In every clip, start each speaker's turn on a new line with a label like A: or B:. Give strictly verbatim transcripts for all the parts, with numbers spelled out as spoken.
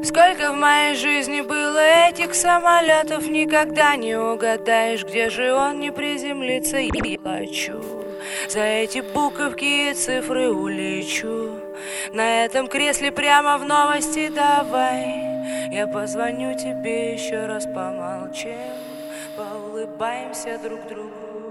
A: Сколько в моей жизни было этих самолетов, никогда не угадаешь, где же он не приземлится. Я плачу за эти буковки и цифры, улечу на этом кресле прямо в новости. Давай, я позвоню тебе еще раз, помолчим, поулыбаемся друг другу.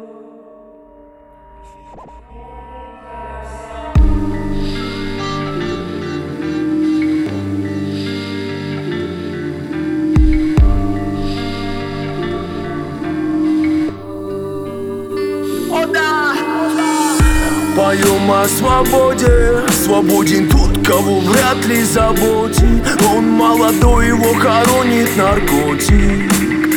B: Поем о свободе, свободен тот, кого вряд ли заботит. Он молодой, его хоронит наркотик.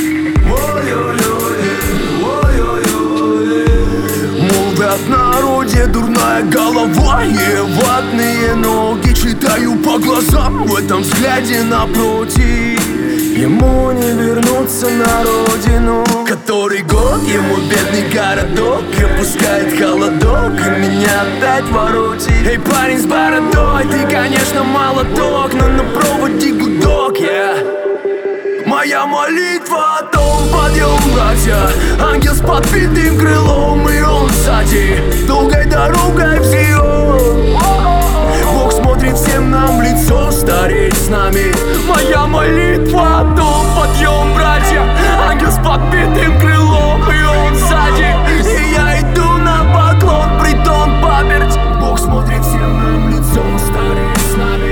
B: Молвят в народе, дурная голова и ватные ноги. Читаю по глазам в этом взгляде напротив. Ему не вернуться на родину. Который год ему бедный городок опускает холодок и меня опять воротит. Эй, парень с бородой, ты, конечно, молоток, но на проводе гудок, yeah. Моя молитва о том, подъем, братья. Ангел с подбитым крылом, и он сзади долгой дорогой в Сион. Бог смотрит всем нам в лицо, стареть с нами. Моя молитва о том, подъем, братья. Ангел с подбитым крылом, и он сзади. И я иду на поклон, притон память. Бог смотрит всем нам в лицо, стареть с нами.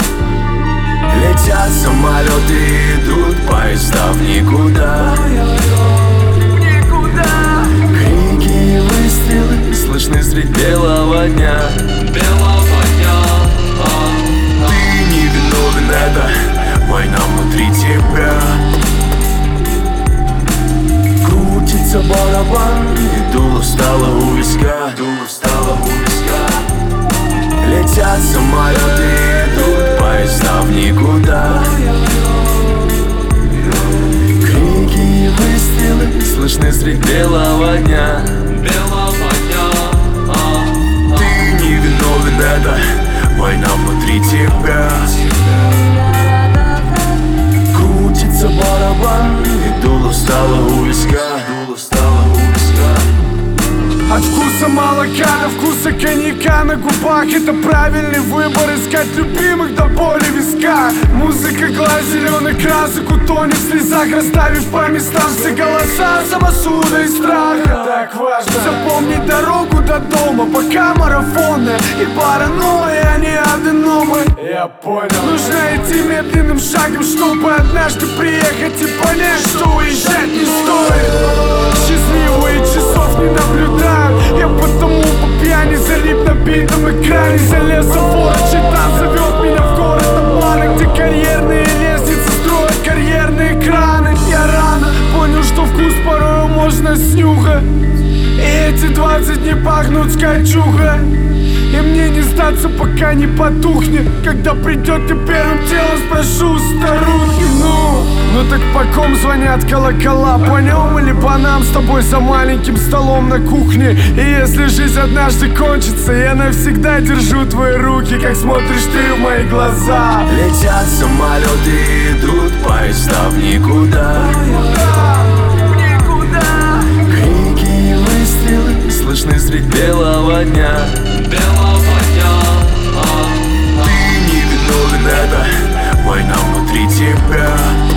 B: Летят самолеты, идут поезда в никуда. Никуда. Крики и выстрелы слышны средь белого дня. Белого дня. Ты не виновен, это война внутри тебя. Крутится барабан, и дуло встало у виска. Дуло встало у виска. Летят самолеты, идут поезда в никуда. Крики и выстрелы слышны средь белого дня. Белого дня. Ты не виновен, это война внутри тебя. Крутится барабан, и дуло встало у виска. Дуло встало у виска.
C: От вкуса молока до вкуса коньяка на губах. Это правильный выбор, искать любимых до боли в висках. Музыка, глаз зеленых красок утонет в слезах, расставив по местам все голоса самосуда и страха. Так важно запомнить дорогу до дома, пока марафоны и паранойя, а не аденомы. Я понял. Нужно идти медленным шагом, чтобы однажды приехать и понять, что уезжать не стоит. Счастливые часов не наблюдаю. Я потому по пьяни залип на битом экране. Залез в ворочи, там зовет меня в город обмана, где карьерные лестницы строят карьерные краны. Я рано понял, что вкус порою можно снюхать. И эти двадцать не пахнут скачухой. И мне не сдаться, пока не потухнет. Когда придет, ты первым делом спрошу старухи. Ну, ну так по ком звонят колокола? По нем или по нам с тобой за маленьким столом на кухне? И если жизнь однажды кончится, я навсегда держу твои руки, как смотришь ты в мои глаза.
B: Летят самолеты, идут поезда в никуда. Никуда. Крики и выстрелы слышны средь белого дня. Белого дня. Ты не виновен, это война внутри тебя.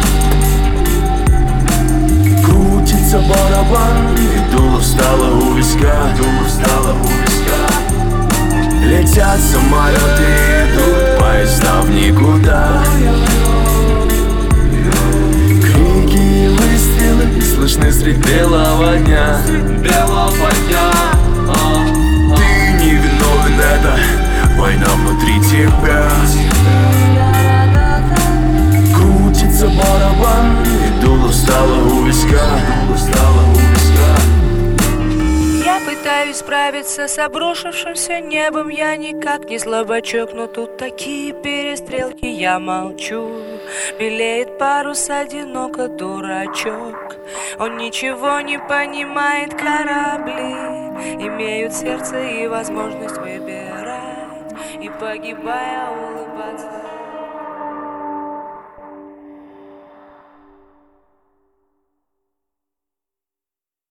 B: Крутится барабан, и дуло встало у виска. Дуло встало у виска. Летят самолеты, идут поезда в никуда. Крики и выстрелы слышны средь белого дня. Белого дня. Ты не виновен, это война внутри тебя. Крутится барабан, и дуло встало у виска. Дуло встало у виска.
A: Я пытаюсь справиться с обрушившимся небом. Я никак не слабачок, но тут такие перестрелки. Я молчу, белеет парус, одиноко дурачок. Он ничего не понимает, корабли имеют сердце и возможность выбирать, и погибая улыбаться.